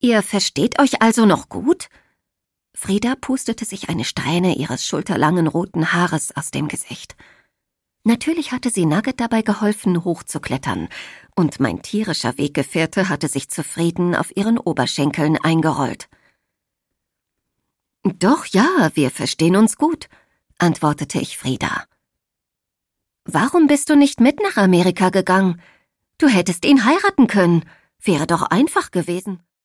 Ihr versteht euch also noch gut?« Frieda pustete sich eine Strähne ihres schulterlangen roten Haares aus dem Gesicht. Natürlich hatte sie Nugget dabei geholfen, hochzuklettern, und mein tierischer Weggefährte hatte sich zufrieden auf ihren Oberschenkeln eingerollt. »Doch, ja, wir verstehen uns gut«, antwortete ich Frieda. »Warum bist du nicht mit nach Amerika gegangen? Du hättest ihn heiraten können, wäre doch einfach gewesen.«